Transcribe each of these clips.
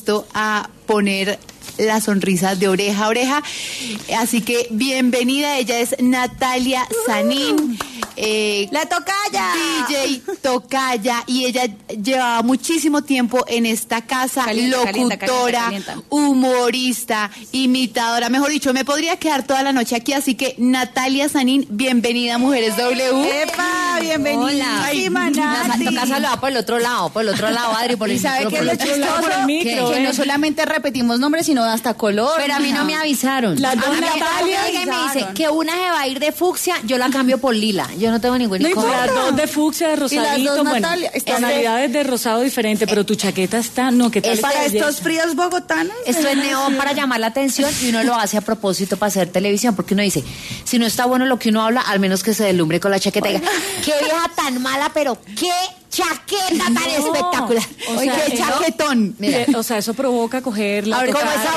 dispuesto a poner la sonrisa de oreja a oreja. Así que bienvenida, ella es Natalia Sanín. La tocaya. DJ tocaya, y ella llevaba muchísimo tiempo en esta casa, locutora, calienta. Humorista, imitadora, mejor dicho, me podría quedar toda la noche aquí, así que Natalia Sanín, bienvenida a Mujeres W. ¡Epa! Bienvenida. Ay, la casa lo va por el otro lado, Adri, por el ¿Y sabe qué es lo chistoso? Que no solamente repetimos nombres, sino hasta color. Pero a mí no me avisaron. Las dos Natalia me dice que una se va a ir de fucsia, yo la cambio por lila. Yo no tengo ningún inconveniente. Las dos de fucsia, de rosadito, bueno, tonalidades de rosado diferente, pero tu chaqueta está, no, ¿qué tal? Para estos fríos bogotanos. Esto es neón para llamar la atención, y uno lo hace a propósito para hacer televisión, porque uno dice, si no está bueno lo que uno habla, al menos que se deslumbre con la chaqueta y diga, qué vieja tan mala, pero qué chaqueta tan espectacular. O sea, qué chaquetón. Mira, o sea, eso provoca cogerla. Ahora, como es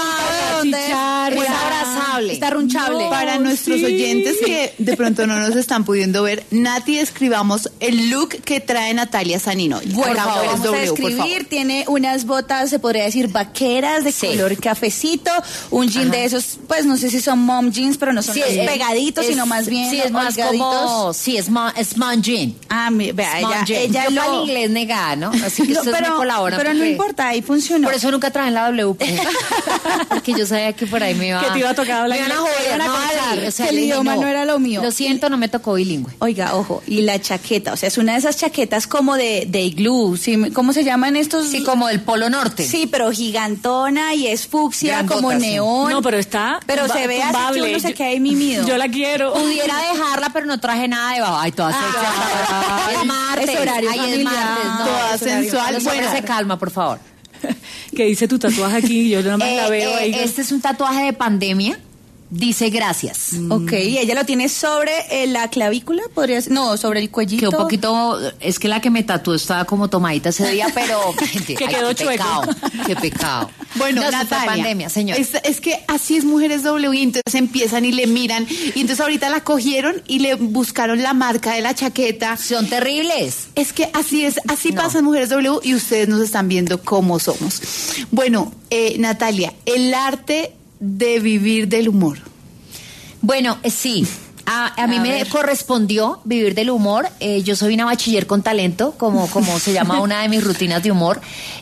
abrazable, es abrazable, está runchable. Para nuestros oyentes que de pronto no nos están pudiendo ver, Nati, describamos el look que trae Natalia Sanín hoy. Bueno, vamos a describir. Tiene unas botas, se podría decir, vaqueras de color cafecito, un jean de esos, pues no sé si son mom jeans, pero no son pegaditos, sino más bien es más como, es mom jean. Ah, vea, ella yo para el inglés negada, ¿no? Así que ustedes me colaboran. Pero no importa, ahí funcionó. Por eso nunca trabajé en la W. Porque yo sabía que por ahí me iba. Que te iba a tocar hablar. Me iban a joder, o sea, el idioma no era lo mío. Lo siento, no me tocó bilingüe. Oiga, ojo, y la chaqueta, o sea, es una de esas chaquetas como de iglú, ¿sí? ¿Cómo se llaman estos? Sí, como del Polo Norte. Sí, pero gigantona y es fucsia, grandota, como neón. No, pero está. Pero se ve así que uno se queda ahí mimido. Yo la quiero. Pudiera dejarla, pero no traje nada debajo. Ay, toda sexy. Es martes. Es horario familiar. Es martes, no. Toda sensual. Bueno, se calma, por favor. ¿Qué dice tu tatuaje aquí? Yo nada más la veo ahí. Este es un tatuaje de pandemia. Dice gracias. Ok, ¿y ella lo tiene sobre la clavícula? ¿Podría ser? No, sobre el cuellito. Que un poquito, es que la que me tatuó estaba como tomadita ese día, pero que quedó chueco. Qué pecado. Bueno, no, Natalia, pandemia, señor. Es que así es Mujeres W, y entonces empiezan y le miran, y entonces ahorita la cogieron y le buscaron la marca de la chaqueta. Son terribles. Es que así es, así pasan Mujeres W, y ustedes nos están viendo cómo somos. Bueno, Natalia, el arte de vivir del humor. Bueno, sí. A mí me correspondió vivir del humor. Yo soy una bachiller con talento, como se llama una de mis rutinas de humor,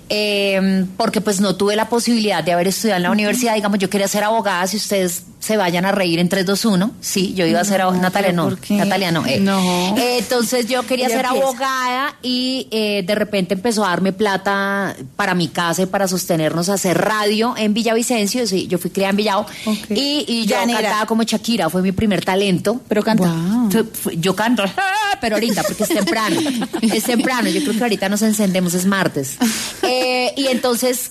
porque pues no tuve la posibilidad de haber estudiado en la universidad. Digamos, yo quería ser abogada, si ustedes se vayan a reír en 3, 2, 1. Sí, yo iba a ser abogada. Natalia no. Natalia no. No. Entonces yo quería ser abogada, y de repente empezó a darme plata para mi casa y para sostenernos a hacer radio en Villavicencio. Sí, yo fui criada en Villao. Okay. Y yo cantaba como Shakira, fue mi primer talento. Pero canta. Wow. Yo canto, pero ahorita, porque es temprano. Es temprano, yo creo que ahorita nos encendemos, es martes. Y entonces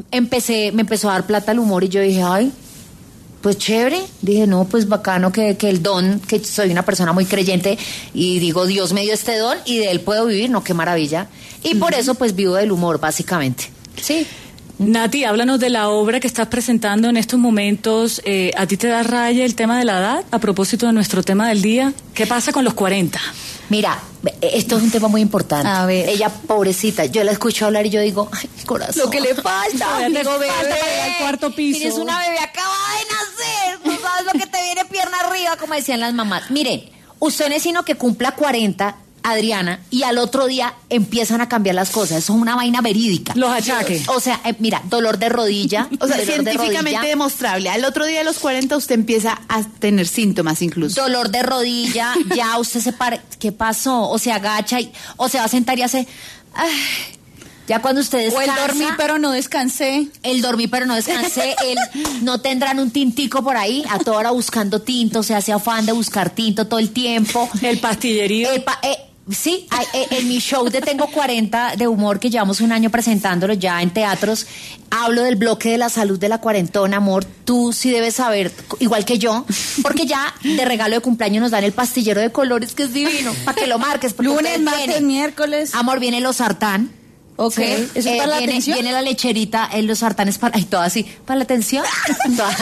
me empezó a dar plata el humor, y yo dije, ay, pues chévere. Dije, no, pues bacano que el don, que soy una persona muy creyente, y digo, Dios me dio este don y de él puedo vivir, no, qué maravilla. Y por eso pues vivo del humor, básicamente. Sí. Nati, háblanos de la obra que estás presentando en estos momentos. ¿A ti te da raya el tema de la edad? A propósito de nuestro tema del día, ¿qué pasa con los 40? Mira, esto es un tema muy importante. A ver. Ella, pobrecita, yo la escucho hablar y yo digo, ay, corazón. Lo que le falta. Digo, bebé, al cuarto piso. Tienes una bebé acabada de nacer. No sabes lo que te viene pierna arriba, como decían las mamás. Miren, usted no es sino que cumpla 40, Adriana, y al otro día empiezan a cambiar las cosas. Eso es una vaina verídica. Los achaques. O sea, mira, dolor de rodilla. O sea, científicamente demostrable. Al otro día de los 40 usted empieza a tener síntomas incluso. Dolor de rodilla, ya usted se para. ¿Qué pasó? O se agacha o se va a sentar y hace... Ay, ya cuando ustedes o el dormí pero no descansé. El dormí pero no descansé. No tendrán un tintico por ahí a toda hora buscando tinto, se hace afán de buscar tinto todo el tiempo. El pastillerío. Sí, en mi show de Tengo 40 de humor, que llevamos un año presentándolo ya en teatros, hablo del bloque de la salud de la cuarentona, amor. Tú sí debes saber, igual que yo, porque ya de regalo de cumpleaños nos dan el pastillero de colores, que es divino, para que lo marques. Lunes, martes, miércoles. Amor, viene los sartán. Ok, ¿eso es para la atención? Viene la lecherita en los sartanes para... Ay, todo así, para la atención.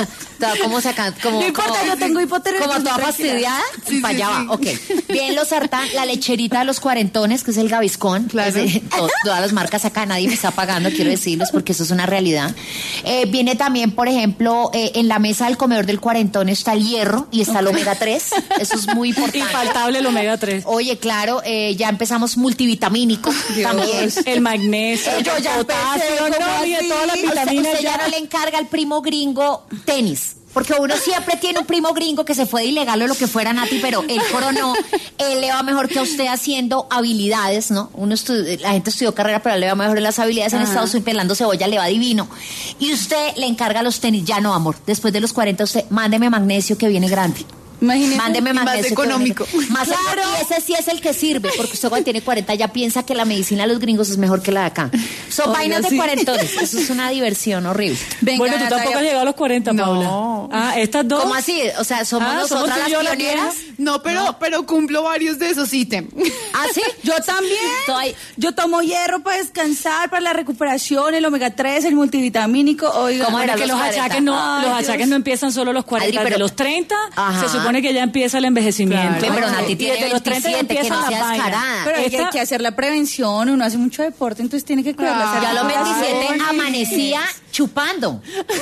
Está como sacando, como, no importa, como, yo tengo hipotermia. como toda fastidiada. Sí, para allá va, ok. Bien, los sartán, la lecherita de los cuarentones, que es el Gaviscon. Claro. Todas las marcas acá, nadie me está pagando, quiero decirles, porque eso es una realidad. Viene también, por ejemplo, en la mesa del comedor del cuarentón está el hierro y está el omega 3. Eso es muy importante. Infaltable el omega 3. Oye, claro, ya empezamos multivitamínico también. El magnesio, Yo el ya potasio, empecé, ¿cómo no, y así? todas las Usted vitaminas ya no le encarga al primo gringo tenis. Porque uno siempre tiene un primo gringo que se fue de ilegal o lo que fuera, Nati, pero él coronó, él le va mejor que a usted haciendo habilidades, ¿no? La gente estudió carrera, pero él le va mejor en las habilidades. En Estados Unidos, pelando cebolla, le va divino. Y usted le encarga los tenis, ya no, amor. Después de los 40, usted, mándeme magnesio que viene grande. Imagínese. Mándeme magnesio. Más económico. Más claro. Y ese sí es el que sirve, porque usted cuando tiene 40 ya piensa que la medicina de los gringos es mejor que la de acá. Son vainas de cuarentones. Eso es una diversión horrible. Venga, bueno, tú Natalia. tampoco has llegado a los 40, No. Paula. Ah, estas dos. ¿Cómo así? O sea, somos nosotras tú y yo las las pioneras. viejas. No, pero cumplo varios de esos ítems. ¿Ah, sí? Yo también. Estoy- Yo tomo hierro para descansar, para la recuperación, el omega 3, el multivitamínico. Oiga, ¿Cómo era? Que los 40. achaques no, Ay, los Dios. achaques no empiezan solo a los 40, Adri, pero- de los 30 Ajá. se supone que ya empieza el envejecimiento. Claro. Pero Ay, Nati Y tiene desde los 30 ya 27, que empiezan no las sea vainas. descarada. Pero hay Esta- que hacer la prevención, uno hace mucho deporte, entonces tiene que cuidar la salud. Ya a los Ay, 27 sí. amanecía chupando.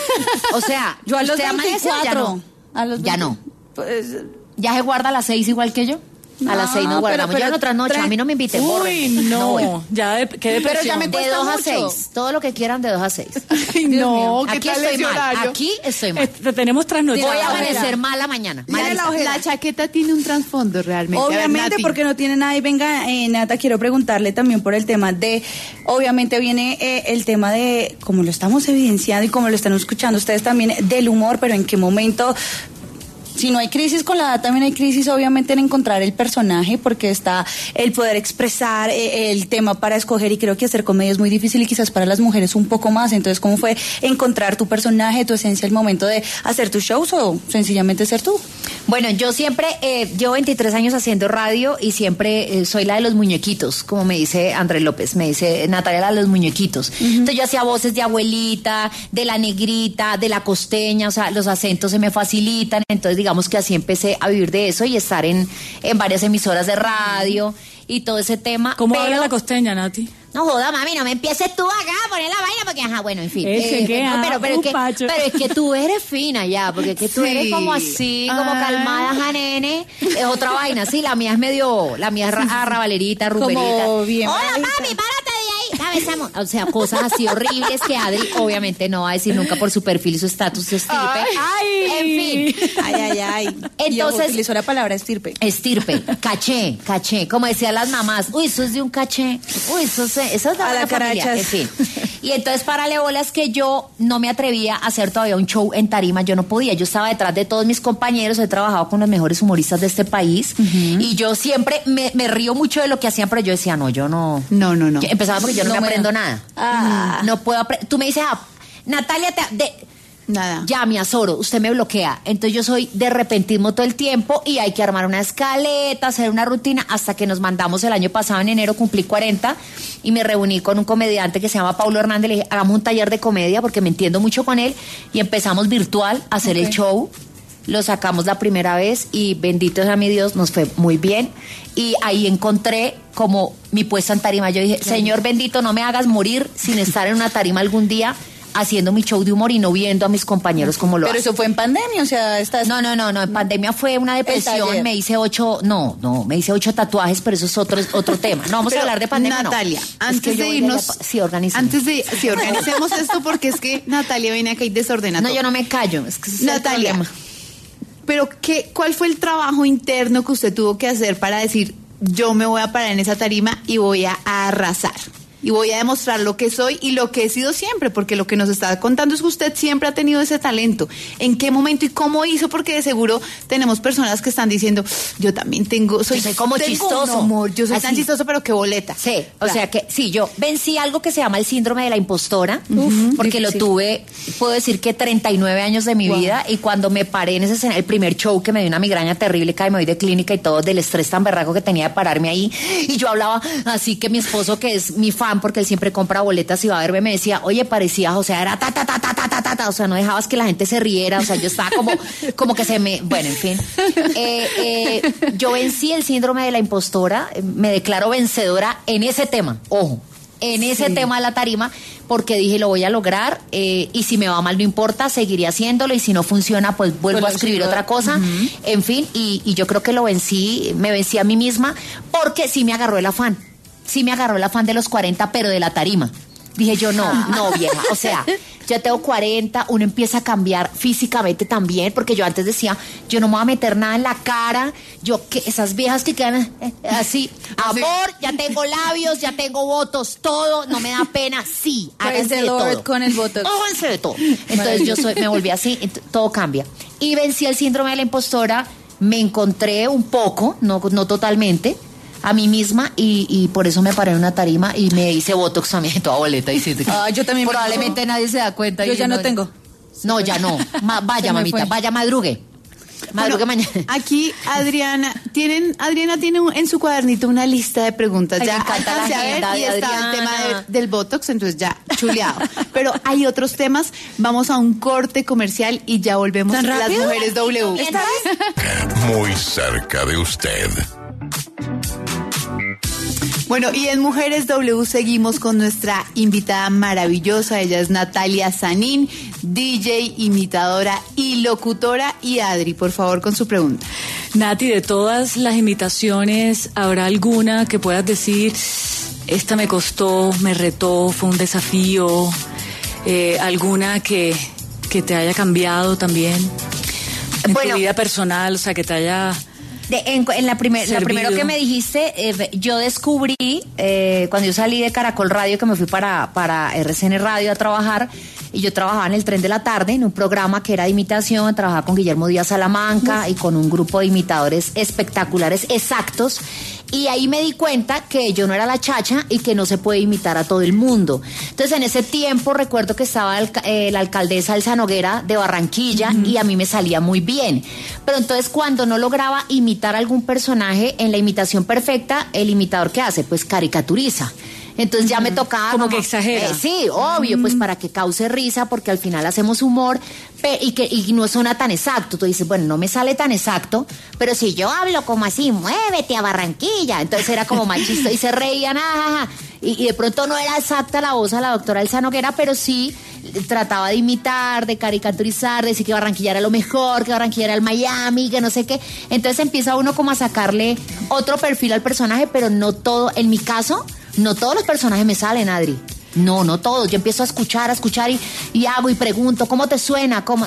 O sea, Yo a los usted amanece, 24. ya no. A los Ya 20, no. Pues, ¿Ya se guarda a las 6 igual que yo? A las 6 nos No, guardamos. pero Ya en otras noches, a mí no me inviten. Uy, bórrenme. no, voy. ya qué depresión. Pero ya me De cuesta 2 a mucho. 6. Todo lo que quieran de 2 a 6. Ay, no, ¿qué Aquí tal estoy ese mal. horario? Aquí estoy mal. Te tenemos trasnochado. Voy a ojera. amanecer mala mañana. Mira Malísima. la ojera. La chaqueta tiene un trasfondo realmente. A ver, obviamente, Nati. porque no tiene nada. Y venga, Nata, quiero preguntarle también por el tema de, obviamente viene el tema de, como lo estamos evidenciando y como lo están escuchando ustedes también, del humor, pero en qué momento. Si no hay crisis con la edad, también hay crisis obviamente en encontrar el personaje, porque está el poder expresar el tema para escoger, y creo que hacer comedia es muy difícil y quizás para las mujeres un poco más. Entonces, ¿cómo fue encontrar tu personaje, tu esencia al momento de hacer tus shows o sencillamente ser tú? Bueno, yo siempre llevo 23 años haciendo radio y siempre soy la de los muñequitos, como me dice Andrés López, me dice Natalia, la de los muñequitos. Entonces yo hacía voces de abuelita, de la negrita, de la costeña, o sea, los acentos se me facilitan, entonces digamos que así empecé a vivir de eso y estar en varias emisoras de radio y todo ese tema. ¿Cómo pero- habla la costeña, Nati? No joda, mami, no me empieces tú acá a poner la vaina porque, ajá, bueno, en fin. Eche, ¿qué? No, pero Pacho. es que tú eres fina ya, porque es que tú Sí. eres como así, como Ah. calmada, janene. Es otra vaina, sí, la mía es arrabalerita, rumberita. Como bien Hola, bravita. mami, párate de ahí. Dame esa o sea, cosas así horribles que Adri obviamente no va a decir nunca por su perfil y su estatus de estirpe. Ay. En fin. Ay. Entonces- utilizó la palabra estirpe. Estirpe, caché, como decían las mamás, uy, eso es de un caché, uy, eso es de A la una familia, carachas. en fin. Y entonces, párale bolas que yo no me atrevía a hacer todavía un show en tarima, yo no podía, yo estaba detrás de todos mis compañeros, he trabajado con los mejores humoristas de este país, y yo siempre me río mucho de lo que hacían, pero yo decía, no, yo no. No, no, no. Yo empezaba porque yo no, No me me aprendo da. nada. Ah. No puedo tú me dices, Natalia, Nada. ya me azoro, usted me bloquea. Entonces yo soy de repentismo todo el tiempo y hay que armar una escaleta, hacer una rutina, hasta que nos mandamos el año pasado, en enero, cumplí 40 y me reuní con un comediante que se llama Paulo Hernández. Le dije, hagamos un taller de comedia porque me entiendo mucho con él, y empezamos virtual a hacer el show. Lo sacamos la primera vez y bendito sea mi Dios, nos fue muy bien. Y ahí encontré como mi puesta en tarima. Yo dije, Señor bendito, no me hagas morir sin estar en una tarima algún día haciendo mi show de humor y no viendo a mis compañeros como lo Pero hacen. eso fue en pandemia, o sea, estás... No, en pandemia fue una depresión, taller. me hice 8 tatuajes, pero eso es otro tema. No vamos a Pero, hablar de pandemia, Natalia, no. Es antes que yo de voy irnos, allá sí, organicemos. organicemos esto, porque es que Natalia viene acá y desordena No, todo. yo no me callo, es que ese es el Natalia, problema. pero ¿cuál fue el trabajo interno que usted tuvo que hacer para decir, yo me voy a parar en esa tarima y voy a arrasar? Y voy a demostrar lo que soy y lo que he sido siempre, porque lo que nos está contando es que usted siempre ha tenido ese talento. ¿En qué momento y cómo hizo? Porque de seguro tenemos personas que están diciendo, yo también soy como tengo chistoso. un humor, yo soy Así. tan chistoso, pero qué boleta. Sí, o sea que sí, yo vencí algo que se llama el síndrome de la impostora, porque lo tuve, puedo decir que 39 años de mi vida, y cuando me paré en ese escenario, el primer show que me dio una migraña terrible, que me voy de clínica y todo, del estrés tan berraco que tenía de pararme ahí, y yo hablaba así que mi esposo, que es mi faro, fan, porque él siempre compra boletas y va a verme, me decía, oye, parecías, o sea, era o sea, no dejabas que la gente se riera, o sea, yo estaba como que se me, bueno, en fin. Yo vencí el síndrome de la impostora, me declaro vencedora en ese tema, ojo, en ese tema de la tarima, porque dije, lo voy a lograr, y si me va mal no importa, seguiré haciéndolo, y si no funciona, pues vuelvo a escribir otra cosa, en fin, y yo creo que lo vencí, me vencí a mí misma, porque sí me agarró el afán de los 40, pero de la tarima. Dije yo, no, vieja, o sea, ya tengo 40, uno empieza a cambiar físicamente también, porque yo antes decía, yo no me voy a meter nada en la cara, yo que esas viejas que quedan así, amor, ya tengo labios, ya tengo botox, todo, no me da pena, sí, háganse de todo. Con el botox. Háganse de todo. Entonces me volví así, todo cambia. Y vencí el síndrome de la impostora, me encontré un poco, no totalmente, a mí misma, y por eso me paré en una tarima y me hice botox también, toda boleta. Yo también. Probablemente nadie se da cuenta. Yo ya no tengo. No, ya no. Vaya, mamita, vaya, madrugue. Madrugue mañana. Aquí Adriana tiene en su cuadernito una lista de preguntas. Ay, ya me encanta la agenda y de está Adriana. el tema del botox, entonces ya chuleado. Pero hay otros temas. Vamos a un corte comercial y ya volvemos. ¿Tan Las rápido? Mujeres W. ¿Esta vez? Muy cerca de usted. Bueno, y en Mujeres W seguimos con nuestra invitada maravillosa. Ella es Natalia Sanín, DJ, imitadora y locutora. Y Adri, por favor, con su pregunta. Nati, de todas las imitaciones, ¿habrá alguna que puedas decir, esta me costó, me retó, fue un desafío? ¿Alguna que te haya cambiado también en tu vida personal, o sea, que te haya... Lo primero que me dijiste, yo descubrí, cuando yo salí de Caracol Radio, que me fui para RCN Radio a trabajar, y yo trabajaba en el Tren de la Tarde, en un programa que era de imitación, trabajaba con Guillermo Díaz Salamanca y con un grupo de imitadores espectaculares, exactos, y ahí me di cuenta que yo no era la chacha y que no se puede imitar a todo el mundo. Entonces, en ese tiempo recuerdo que estaba la alcaldesa Elsa Noguera de Barranquilla, y a mí me salía muy bien. Pero entonces, cuando no lograba imitar a algún personaje en la imitación perfecta, el imitador, ¿qué hace? Pues caricaturiza. Entonces ya me tocaba... Como que exagera. Sí, obvio, pues para que cause risa, porque al final hacemos humor y no suena tan exacto. Tú dices, bueno, no me sale tan exacto, pero si yo hablo como así, muévete a Barranquilla. Entonces era como más chistoso y se reían, y de pronto no era exacta la voz a la doctora Elsa Noguera, pero sí trataba de imitar, de caricaturizar, de decir que Barranquilla era lo mejor, que Barranquilla era el Miami, que no sé qué. Entonces empieza uno como a sacarle otro perfil al personaje, pero no todo, en mi caso, no todos los personajes me salen, Adri. No todos. Yo empiezo a escuchar y hago y pregunto, ¿cómo te suena? ¿Cómo?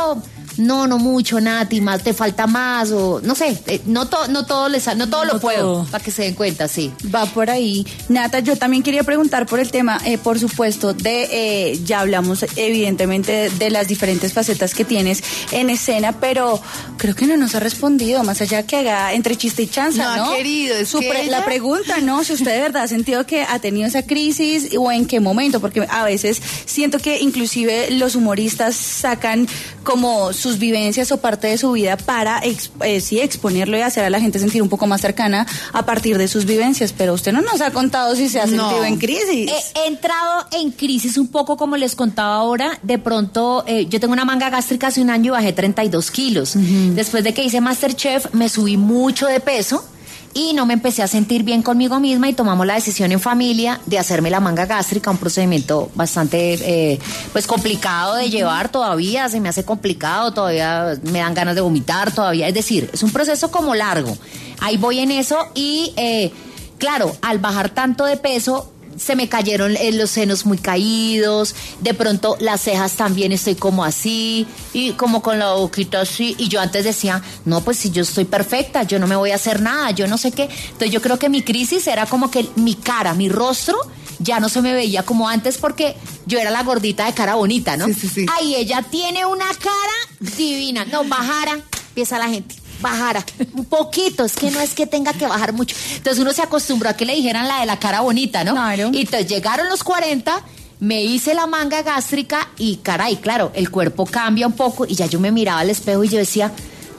No mucho, Nati, más, te falta más, o no sé, no todo lo puedo, para que se den cuenta, sí. Va por ahí. Nata, yo también quería preguntar por el tema, por supuesto, ya hablamos evidentemente de las diferentes facetas que tienes en escena, pero creo que no nos ha respondido, más allá que haga entre chiste y chanza, ¿no? No ha querido, La pregunta, ¿no? Si usted de verdad ha sentido que ha tenido esa crisis, o en qué momento, porque a veces siento que inclusive los humoristas sacan como sus vivencias o parte de su vida para exponerlo y hacer a la gente sentir un poco más cercana a partir de sus vivencias, pero usted no nos ha contado si se ha sentido en crisis. He entrado en crisis un poco, como les contaba ahora. De pronto, yo tengo una manga gástrica hace un año y bajé 32 kilos. Después de que hice MasterChef, me subí mucho de peso y no me empecé a sentir bien conmigo misma, y tomamos la decisión en familia de hacerme la manga gástrica, un procedimiento bastante pues complicado de llevar. Todavía se me hace complicado, todavía me dan ganas de vomitar, todavía, es decir, es un proceso como largo. Ahí voy en eso, y claro, al bajar tanto de peso se me cayeron los senos muy caídos, de pronto las cejas también estoy como así, y como con la boquita así, y yo antes decía, no, pues si yo estoy perfecta, yo no me voy a hacer nada, yo no sé qué. Entonces yo creo que mi crisis era como que mi cara, mi rostro, ya no se me veía como antes, porque yo era la gordita de cara bonita, ¿no? Sí. Ay, ella tiene una cara divina. No, bajara, empieza la gente. Bajara un poquito, es que no es que tenga que bajar mucho. Entonces uno se acostumbró a que le dijeran la de la cara bonita, ¿no? Claro. Y entonces llegaron los 40, me hice la manga gástrica y caray, claro, el cuerpo cambia un poco, y ya yo me miraba al espejo y yo decía,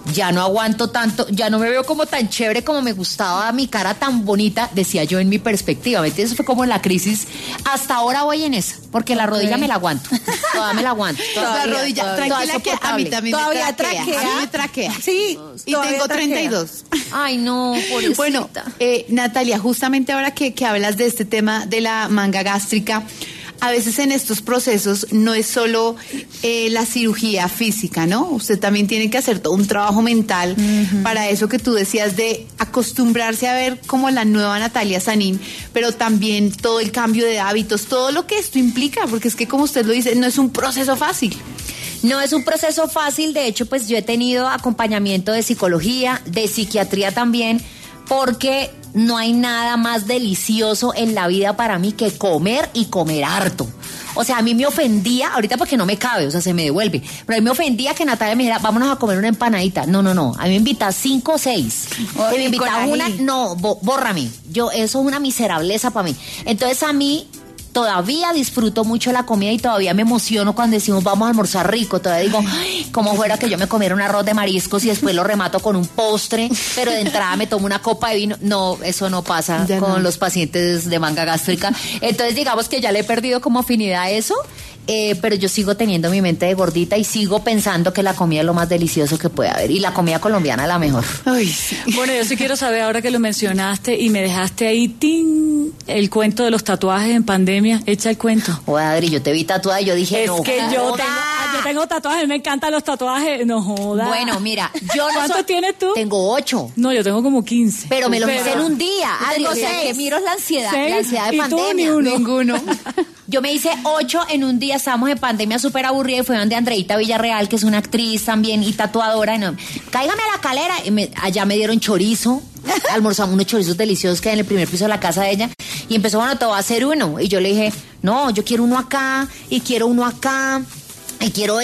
ya no aguanto tanto, ya no me veo como tan chévere como me gustaba, mi cara tan bonita, decía yo en mi perspectiva, ¿me entiendes? Fue como la crisis. Hasta ahora voy en eso, porque la rodilla me la aguanto, toda me la aguanto. La rodilla, tranquila, que a mí también todavía me traquea. traquea. A mí me traquea. Sí, Y tengo 32. Ay, no, pobrecita. Bueno, Natalia, justamente ahora que hablas de este tema de la manga gástrica, a veces en estos procesos no es solo la cirugía física, ¿no? Usted también tiene que hacer todo un trabajo mental para eso que tú decías de acostumbrarse a ver como la nueva Natalia Sanín, pero también todo el cambio de hábitos, todo lo que esto implica, porque es que como usted lo dice, no es un proceso fácil. No es un proceso fácil, de hecho, pues yo he tenido acompañamiento de psicología, de psiquiatría también, porque no hay nada más delicioso en la vida para mí que comer y comer harto. O sea, a mí me ofendía, ahorita porque no me cabe, o sea, se me devuelve, pero a mí me ofendía que Natalia me dijera, vámonos a comer una empanadita. No, a mí me invita 5 o 6. Si me invita una, no, bórrame. Eso es una miserableza para mí. Entonces a mí todavía disfruto mucho la comida y todavía me emociono cuando decimos vamos a almorzar rico. Todavía digo, ay, como fuera que yo me comiera un arroz de mariscos y después lo remato con un postre, pero de entrada me tomo una copa de vino. No, eso no pasa ya con los pacientes de manga gástrica. Entonces digamos que ya le he perdido como afinidad a eso. Pero yo sigo teniendo mi mente de gordita y sigo pensando que la comida es lo más delicioso que puede haber y la comida colombiana es la mejor. Ay, sí. Bueno, yo sí quiero saber, ahora que lo mencionaste y me dejaste ahí, ¡ting!, el cuento de los tatuajes en pandemia. Echa el cuento. Oye, Adri, yo te vi tatuada y yo dije, es no que yo jodas. tengo tatuajes, me encantan los tatuajes, no jodas. Bueno, mira, yo no ¿Cuántos tienes tú? Tengo 8. No, yo tengo como 15. Pero me los hice en un día. Adri, o sea, seis. que miro la ansiedad, 6. la ansiedad de ¿Y tú, pandemia. ni uno? Ninguno. Yo me hice 8 en un día, estábamos en pandemia súper aburrida y fue donde Andreita Villarreal, que es una actriz también y tatuadora, no, cáigame a la calera, y allá me dieron chorizo, almorzamos unos chorizos deliciosos que hay en el primer piso de la casa de ella, y empezó, bueno, te voy a hacer uno, y yo le dije, no, yo quiero uno acá, y quiero uno acá, y quiero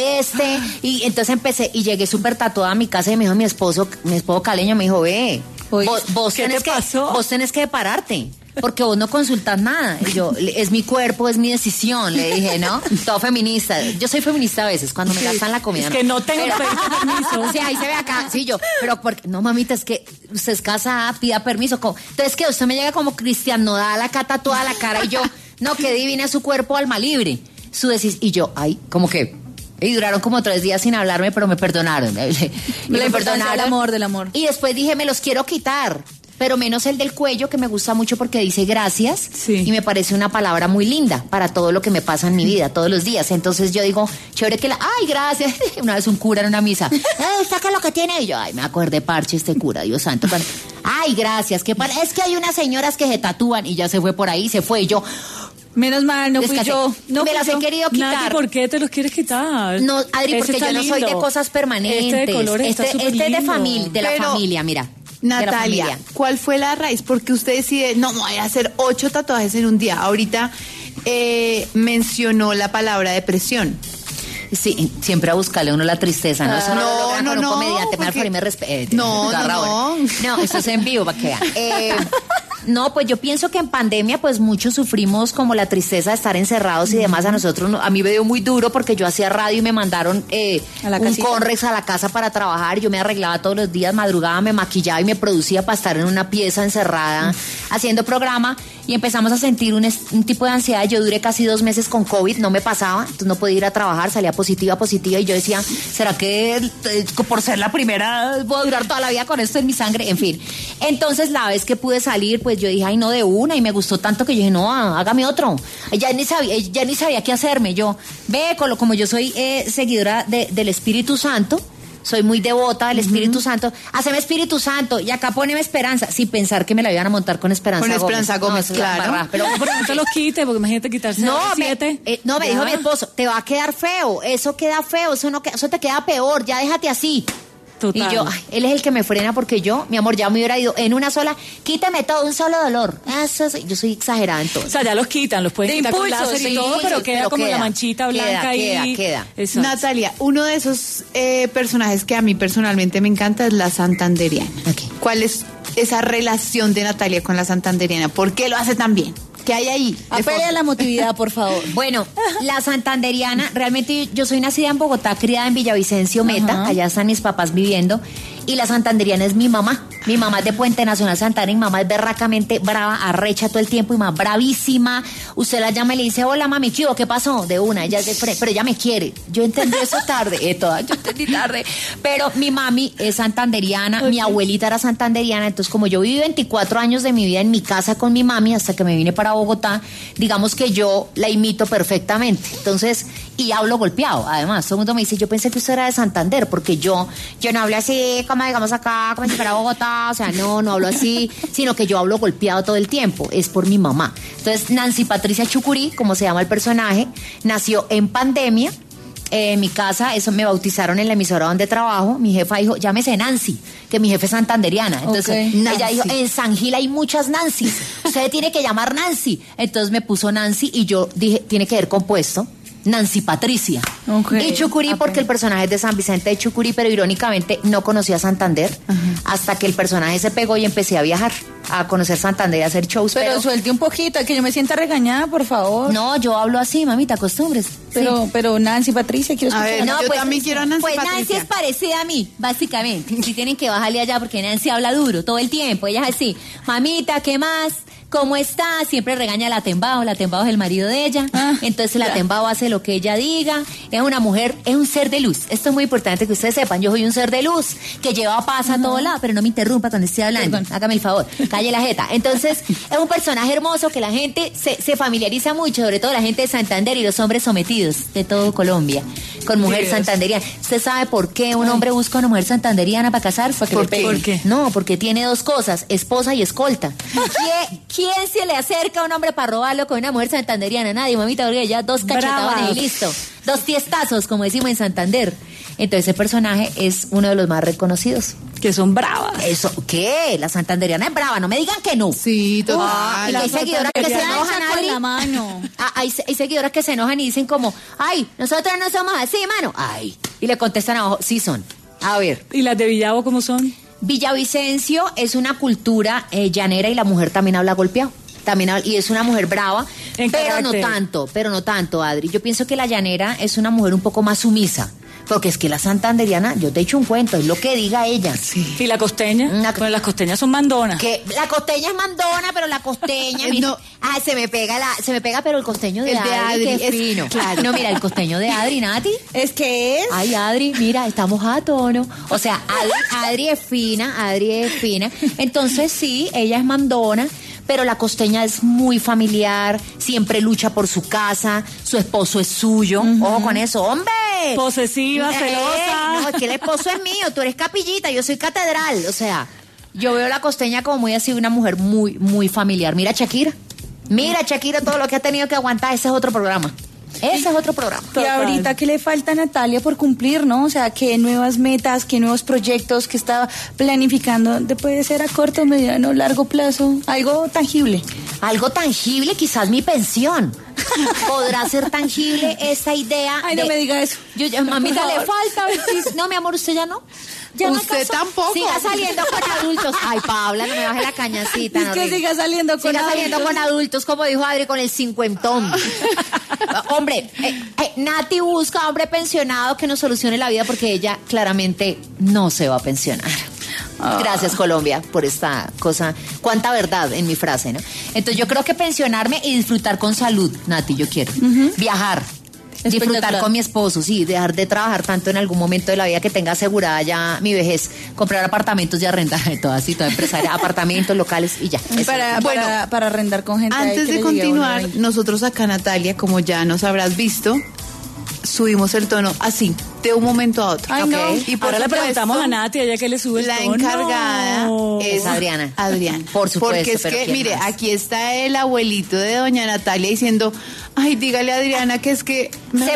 y entonces empecé, y llegué súper tatuada a mi casa y me dijo mi esposo caleño, me dijo, ve, vos ¿qué tenés te pasó? vos tenés que pararte. Porque vos no consultas nada. Y yo, es mi cuerpo, es mi decisión, le dije, ¿no? Todo feminista. Yo soy feminista a veces, cuando me gastan la comida. Es que no tengo permiso. O sea, ahí se ve acá, sí, yo, pero porque, no, mamita, es que usted es casada, pida permiso. Entonces, que usted me llega como Cristian Nodal acá tatuada la cara y yo, no, que divina su cuerpo, alma libre. Y yo, ay, como que... Y duraron como 3 días sin hablarme, pero me perdonaron. Me perdonaron. Del amor. Y después dije, me los quiero quitar. Pero menos el del cuello, que me gusta mucho porque dice gracias. Sí. Y me parece una palabra muy linda para todo lo que me pasa en mi vida, todos los días. Entonces yo digo, chévere que ay, gracias. Una vez un cura en una misa, saca lo que tiene. Y yo, ay, me acordé, parche, este cura, Dios santo. Ay, gracias. Es que hay unas señoras que se tatúan. Y ya se fue por ahí, se fue. Y yo... Menos mal, no fui yo. No me las he querido quitar. Nati, ¿por qué te los quieres quitar? No, Adri, porque yo no soy de cosas permanentes. Este de colores está súper es de lindo. la familia, mira. Natalia, ¿cuál fue la raíz? Porque usted decide, no, voy a hacer 8 tatuajes en un día. Ahorita mencionó la palabra depresión. Sí, siempre a buscarle uno la tristeza, ¿no? Eso No, un comediante, porque... me respete. No, esto es en vivo, para que vean. No, pues yo pienso que en pandemia pues muchos sufrimos como la tristeza de estar encerrados y demás. A mí me dio muy duro porque yo hacía radio y me mandaron un Conrex a la casa para trabajar. Yo me arreglaba todos los días, madrugaba, me maquillaba y me producía para estar en una pieza encerrada haciendo programa y empezamos a sentir un tipo de ansiedad. Yo duré casi 2 meses con COVID, no me pasaba, entonces no podía ir a trabajar, salía positiva y yo decía, ¿será que por ser la primera voy a durar toda la vida con esto en mi sangre? En fin, entonces la vez que pude salir, pues yo dije, ay, no, de una, y me gustó tanto que yo dije, no, hágame otro. Ya ni sabía qué hacerme. Yo, como yo soy seguidora del Espíritu Santo, soy muy devota del Espíritu Santo, haceme Espíritu Santo, y acá poneme Esperanza, sin pensar que me la iban a montar con Esperanza Gómez. Con Esperanza Gómez, no, claro. Pero no te los quite, porque imagínate quitarse no, 7. Me dijo mi esposo, te va a quedar feo, eso queda feo, eso te queda peor, ya déjate así. Total. Y yo, él es el que me frena porque yo, mi amor, ya me hubiera ido en una sola, quítame todo, un solo dolor. Yo soy exagerada en todo. O sea, ya los quitan, los pueden quitar con láser y todo, pero queda como la manchita blanca ahí. Queda. Natalia, uno de esos personajes que a mí personalmente me encanta es la santanderiana. Okay. ¿Cuál es esa relación de Natalia con la santanderiana? ¿Por qué lo hace tan bien? ¿Qué hay ahí? Apele a la emotividad, por favor. Bueno, la santanderiana, realmente yo soy nacida en Bogotá, criada en Villavicencio, Meta, allá están mis papás viviendo, y la santanderiana es mi mamá. Mi mamá es de Puente Nacional Santander, mi mamá es berracamente brava, arrecha todo el tiempo, y más bravísima. Usted la llama y le dice, hola mami, ¿qué pasó? De una, ella es de frente, pero ella me quiere. Yo entendí eso tarde, yo entendí tarde. Pero mi mami es santanderiana, mi abuelita era santanderiana, entonces como yo viví 24 años de mi vida en mi casa con mi mami hasta que me vine para Bogotá, digamos que yo la imito perfectamente. Entonces, y hablo golpeado, además, todo el mundo me dice, yo pensé que usted era de Santander, porque yo no hablo así, como digamos acá, como si fuera Bogotá, o sea, no hablo así, sino que yo hablo golpeado todo el tiempo, es por mi mamá. Entonces, Nancy Patricia Chucurí, como se llama el personaje, nació en pandemia, en mi casa, eso me bautizaron en la emisora donde trabajo, mi jefa dijo, llámese Nancy, que mi jefe es santanderiana. Entonces, ella dijo, en San Gil hay muchas Nancy, usted tiene que llamar Nancy. Entonces me puso Nancy y yo dije, tiene que ver compuesto Nancy Patricia. Y Chucurí, porque el personaje es de San Vicente de Chucurí, pero irónicamente no conocía Santander hasta que el personaje se pegó y empecé a viajar, a conocer Santander y a hacer shows. Pero suelte un poquito, que yo me sienta regañada, por favor. No, yo hablo así, mami, te acostumbres. Pero Nancy Patricia, quiero escuchar. A ver, No, yo pues, también quiero a Nancy pues Patricia. Nancy es parecida a mí, básicamente. Si tienen que bajarle allá porque Nancy habla duro todo el tiempo. Ella es así, mamita, ¿qué más? ¿Cómo está? Siempre regaña a la Tembao. La Tembao es el marido de ella. Entonces la Tembao hace lo que ella diga. Es una mujer, es un ser de luz. Esto es muy importante que ustedes sepan. Yo soy un ser de luz que lleva paz a todo lado, pero no me interrumpa cuando esté hablando. Perdón. Hágame el favor, calle la jeta. Entonces es un personaje hermoso que la gente se familiariza mucho, sobre todo la gente de Santander y los hombres sometidos de todo Colombia, con mujer santanderiana. ¿Usted sabe por qué un hombre busca una mujer santanderiana para casarse? ¿Por qué? No, porque tiene dos cosas, esposa y escolta. ¿Quién se le acerca a un hombre para robarlo con una mujer santanderiana? Nadie, mamita, porque ya dos cachetadones y listo. Dos tiestazos, como decimos en Santander. Entonces ese personaje es uno de los más reconocidos. Que son bravas. ¿Eso qué? La santanderiana es brava, no me digan que no. Sí, total. Y hay seguidoras que se enojan, con la mano. Hay seguidoras que se enojan y dicen como, ay, nosotras no somos así, mano. Ay. Y le contestan abajo, sí son. A ver. ¿Y las de Villavo cómo son? Villavicencio es una cultura llanera y la mujer también habla golpeado. Y es una mujer brava, pero no tanto, Adri. Yo pienso que la llanera es una mujer un poco más sumisa. Porque es que la santanderiana, yo te he hecho un cuento, es lo que diga ella. Sí. ¿Y la costeña? Bueno, las costeñas son mandonas. Que la costeña es mandona, pero la costeña... No. Se me pega, pero el costeño de Adri, que es fino. Claro. No, mira, el costeño de Adri, Nati. ¿Es que es? Ay, Adri, mira, estamos a tono. O sea, Adri es fina. Entonces, sí, ella es mandona, pero la costeña es muy familiar, siempre lucha por su casa, su esposo es suyo. Ojo con eso, ¡hombre! Posesiva, celosa. No, es que el esposo es mío, tú eres capillita, yo soy catedral. O sea, yo veo la costeña como muy así, una mujer muy, muy familiar. Mira Shakira, todo lo que ha tenido que aguantar, ese es otro programa. Y ahorita, ¿qué le falta a Natalia por cumplir, no? O sea, ¿qué nuevas metas, qué nuevos proyectos que estaba planificando? ¿Puede ser a corto, mediano, largo plazo? Algo tangible. Algo tangible, quizás mi pensión. ¿Podrá ser tangible esa idea? Ay, no me diga eso. Mamita, le falta. No, mi amor, usted ya no. Ya usted tampoco. Siga saliendo con adultos. Ay, Paula, no me baje la cañacita. Es que siga saliendo con adultos, como dijo Adri, con el cincuentón. Hombre, Nati busca hombre pensionado que nos solucione la vida porque ella claramente no se va a pensionar. Gracias, Colombia, por esta cosa. Cuánta verdad en mi frase, ¿no? Entonces yo creo que pensionarme y disfrutar con salud, Nati, yo quiero. Viajar. Disfrutar con mi esposo, sí, dejar de trabajar tanto en algún momento de la vida que tenga asegurada ya mi vejez, comprar apartamentos y arrendar, toda empresaria, apartamentos locales y ya. Para arrendar con gente. Antes de continuar, nosotros acá, Natalia, como ya nos habrás visto, subimos el tono así, de un momento a otro. Ay, no. Y por ahora supuesto, le preguntamos a Nati, ella que le sube el la tono. encargada es Adriana. Por supuesto. Porque es que, mire, más? aquí está el abuelito de doña Natalia diciendo, ay, dígale a Adriana que es que,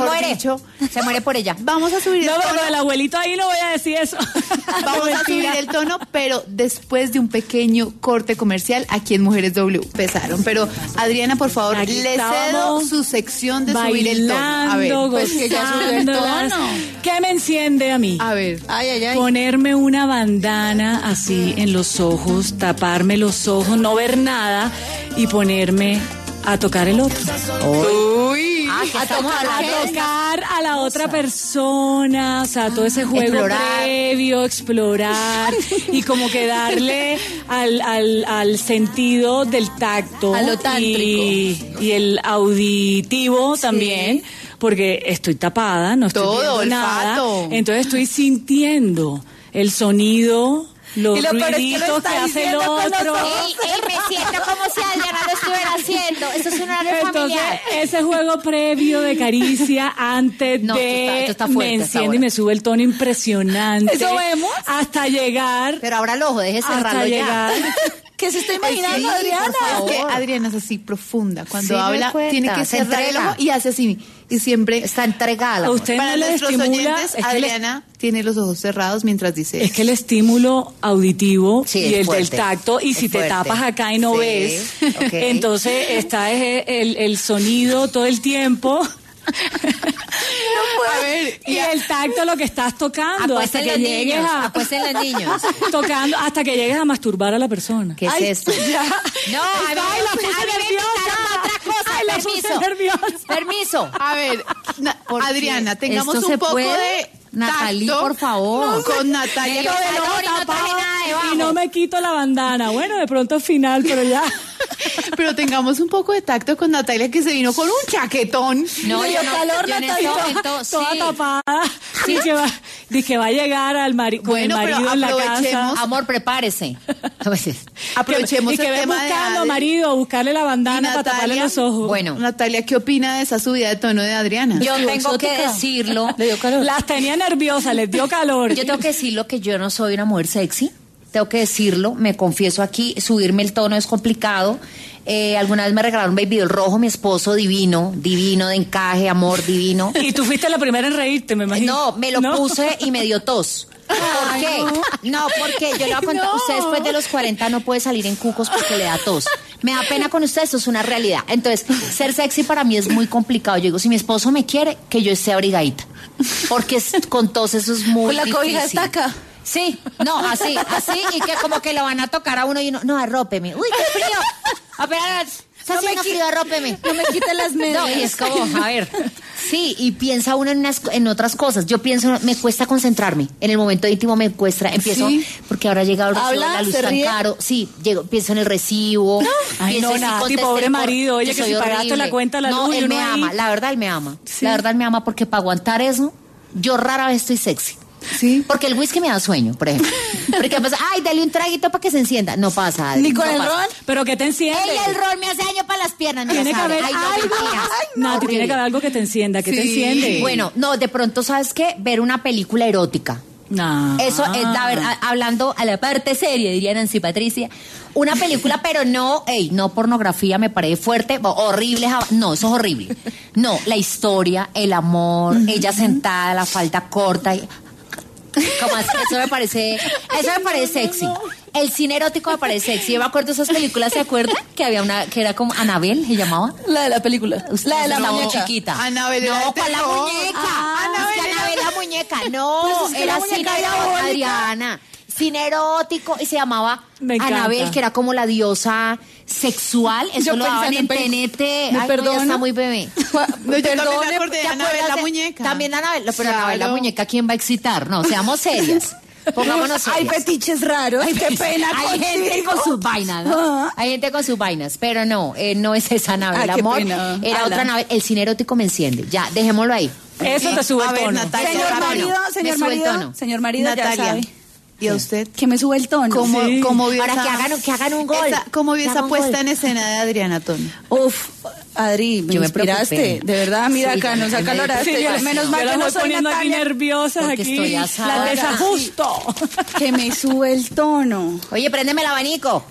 se muere por ella. Vamos a subir el tono. No, el abuelito ahí no voy a decir eso. Vamos a subir el tono, pero después de un pequeño corte comercial aquí en Mujeres W. Pesaron. Pero, Adriana, por favor, Aquí le cedo su sección de subir el tono. A ver, pues que ya subió el tono. ¿Qué me enciende a mí? A ver. Ay. Ponerme una bandana así en los ojos, taparme los ojos, no ver nada y ponerme a tocar el otro. Uy, a tocar a la otra persona, o sea, todo ese juego previo, explorar y como que darle al sentido del tacto, a lo tántrico y el auditivo también, porque estoy tapada, no estoy viendo nada, entonces estoy sintiendo el sonido, los ruiditos que hace el otro. Me siento como si Adriana lo estuviera haciendo. Eso es un horario familiar. Ese juego previo de caricia antes de esto está fuerte, me enciende y me sube el tono impresionante. ¿Eso vemos? Hasta llegar. Pero ahora el ojo, deje cerrarlo hasta ya. ¿Qué se está imaginando, Adriana? Es que Adriana es así profunda. Cuando habla, tiene que se cerrar el ojo y hace así. Y siempre está entregada. A usted para no le nuestros estimula, oyentes, Adriana tiene los ojos cerrados mientras dice. Es que el estímulo auditivo sí, y el fuerte, del tacto, y si fuerte. te tapas acá y no ves, okay. Entonces está el sonido todo el tiempo. A ver, y el tacto lo que estás tocando hasta que llegues acuesten los niños. Tocando hasta que llegues a masturbar a la persona. ¿Qué es esto? Ya. No, a ver, permiso. A ver, Adriana, tengamos ¿esto un se poco puede? de Natalie, tacto por favor. con Natalia. Y no me quito la bandana. Bueno, de pronto final, pero ya. Pero tengamos un poco de tacto con Natalia, que se vino con un chaquetón. No, yo calor, yo en este momento, toda tapada. Sí. Dije va a llegar con el marido en la casa. Amor, prepárese. Aprovechemos y que el ve tema buscando de marido a buscarle la bandana para taparle los ojos. Bueno, Natalia, ¿qué opina de esa subida de tono de Adriana? yo tengo que decirlo. Le dio calor. Las tenía nerviosas, les dio calor. Yo tengo que decirlo que yo no soy una mujer sexy. Tengo que decirlo, me confieso aquí, subirme el tono es complicado. Alguna vez me regalaron un baby doll rojo, mi esposo, divino de encaje, amor, divino. Y tú fuiste la primera en reírte, me imagino. No, me lo puse y me dio tos. ¿Por qué? No, porque yo le voy a contar, usted después de los 40 no puede salir en cucos porque le da tos. Me da pena con usted, eso es una realidad. Entonces, ser sexy para mí es muy complicado. Yo digo, si mi esposo me quiere, que yo esté abrigadita. Porque con tos eso es muy difícil. Con la cobija está acá. Sí, no, así, y que como que lo van a tocar a uno y uno, no, arrópeme. Uy, qué frío. Apenas, está haciendo frío, arrópeme. No me quite las medias. No, y es como, a ver, sí, y piensa uno en otras cosas. Yo pienso, me cuesta concentrarme. En el momento íntimo me cuesta, empiezo, porque ahora llega el recibo de la luz tan caro. Sí, pienso en el recibo. Ay, no, Nati, pobre marido. Oye, que si pagaste la cuenta la luz. No, él me ama, la verdad, él me ama. Sí. La verdad, él me ama porque para aguantar eso, yo rara vez estoy sexy. Sí. Porque el whisky me da sueño, por ejemplo. Porque pasa, ay, dale un traguito para que se encienda. No pasa, Adri, ni con el pasa. ron. Pero que te enciende. El ron me hace daño para las piernas. Tiene que haber algo. Nati, tiene que haber algo que te encienda, que te enciende. Bueno, no, de pronto, ¿sabes qué? Ver una película erótica. No. Eso es, la verdad, hablando a la parte seria, diría Nancy Patricia. Una película, pero no pornografía, me parece fuerte, horrible. No, eso es horrible. No, la historia, el amor, ella sentada, la falda corta. Como así, eso me parece sexy. El cine erótico me parece sexy. Yo me acuerdo de esas películas, ¿se acuerdan? Que había una que era como Anabel, se llamaba. La de la película. La de la muñeca. Chiquita. Anabel. No, ¿cuál la muñeca? Anabel la muñeca. No, pues es que era la cine muñeca era erótico, bonita. Adriana. Cine erótico y se llamaba Me encanta. Anabel, que era como la diosa sexual. Eso Yo lo daban en pensando en TNT. ¿Me Ay, perdona? no, ya está muy bebé. No, yo también me acordé de ¿te Anabel acuerdas la de- muñeca. También Anabel, pero Claro. Anabel la muñeca, ¿quién va a excitar? No, seamos serias. Pongámonos Hay serias. fetiches raros. Qué pena. Hay gente contigo. con sus vainas, ¿no? Ah. Hay gente con sus vainas, pero no es esa Anabel, Ah, qué amor. pena. Era Ala. otra Anabel. El cine erótico me enciende. Ya, dejémoslo ahí. Eso te sube A el ver, tono. Natalia. Señor Tono. marido, Me sube el tono. señor marido, ya Natalia. sabe. ¿Y a usted? Que me sube el tono. ¿Cómo, Sí. cómo vio Para esa, que hagan un gol. ¿Cómo vio Que esa hagan un puesta gol. en escena de Adriana Tono? Uf, Adri, me Yo me inspiraste. preocupé. De verdad, mira Sí, acá, yo nos me acaloraste. preocupé. Menos Yo mal que las no voy soy poniendo aquí Natalia. nerviosas, Porque aquí estoy asada. las desajusto. Que me sube el tono. Oye, préndeme el abanico.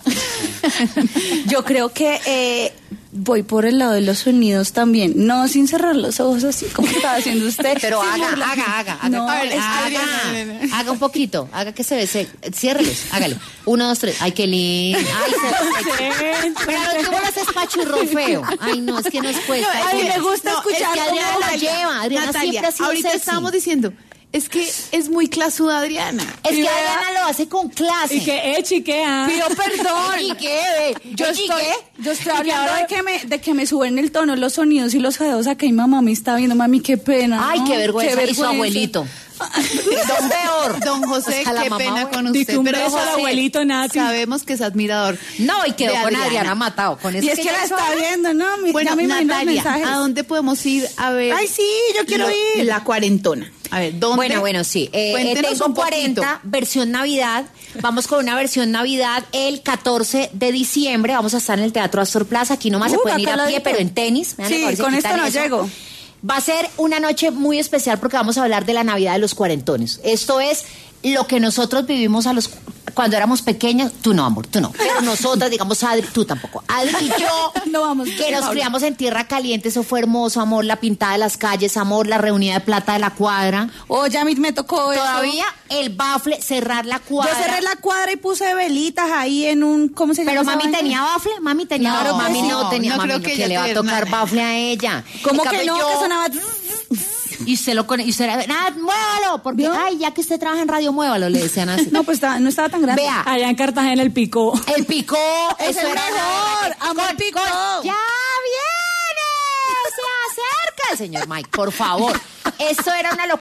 Yo creo que voy por el lado de los sonidos también. No sin cerrar los ojos así como estaba haciendo usted. Pero Sin haga. No, A ver, es que Adriana. Haga un poquito, haga que se ve. Ciérrelos, hágale. 1, 2, 3. Ay, qué lindo. Ay, pero tú me lo haces pachurro feo. Ay, no, es que nos cuesta. A mí me gusta escuchar es que Adriana cómo la lleva. Adriana Natalia, siempre ha sido ahorita sexy. estábamos diciendo, Es que es muy clasuda Adriana. Es que Adriana lo hace con clase. Y que chiquea. Pido perdón. ¿Y qué? Yo estoy hablando de que me suben el tono, los sonidos y los jadeos a que mi mamá me está viendo. Mami, qué pena. Ay, ¿no? qué vergüenza. Y su abuelito. Don peor. Don José, Pues qué pena con usted. Dice un Pero beso al José, abuelito Nati. sabemos que es admirador. No, y quedó de con Adriana matado. Con eso Y es que la está viendo, ¿no? Bueno, ya me imagino los Natalia, mensajes. ¿a dónde podemos ir a ver? Ay, sí, yo quiero ir. La cuarentona. A ver, ¿dónde? Bueno, sí. Cuéntenos Tengo un poquito. 40, versión Navidad. Vamos con una versión Navidad el 14 de diciembre. Vamos a estar en el Teatro Astor Plaza. Aquí nomás se pueden ir a pie, pero en tenis. Me van a Sí, ver si con quitan esto no eso. llego. Va a ser una noche muy especial porque vamos a hablar de la Navidad de los cuarentones. Esto es lo que nosotros vivimos cuando éramos pequeños. Tú no, amor, tú no. Pero nosotras, digamos, Adri, tú tampoco. Adri y yo, No vamos, que nos criamos en tierra caliente, eso fue hermoso, amor, la pintada de las calles, amor, la reunida de plata de la cuadra. Oye, a mí me tocó eso. Todavía el bafle, cerrar la cuadra. Yo cerré la cuadra y puse velitas ahí en un, ¿cómo se llama? Pero esa mami vaina? tenía bafle, mami tenía Claro bafle, que mami sí. no tenía, No mami creo no, que que ella le va a tuviera tocar nada. bafle a ella. ¿Cómo En que cambio no? yo- Que sonaba... Y usted lo conoce, y usted era, nada, muévalo, porque, ¿Vio? ay, ya que usted trabaja en radio, muévalo, le decían así. No, pues no estaba tan grande. Vea, Allá en Cartagena el picó. el picó, Es eso el era mejor, amo el picó. ¡Ya viene! ¡Se acerca! Señor Mike, por favor. Eso era una locura.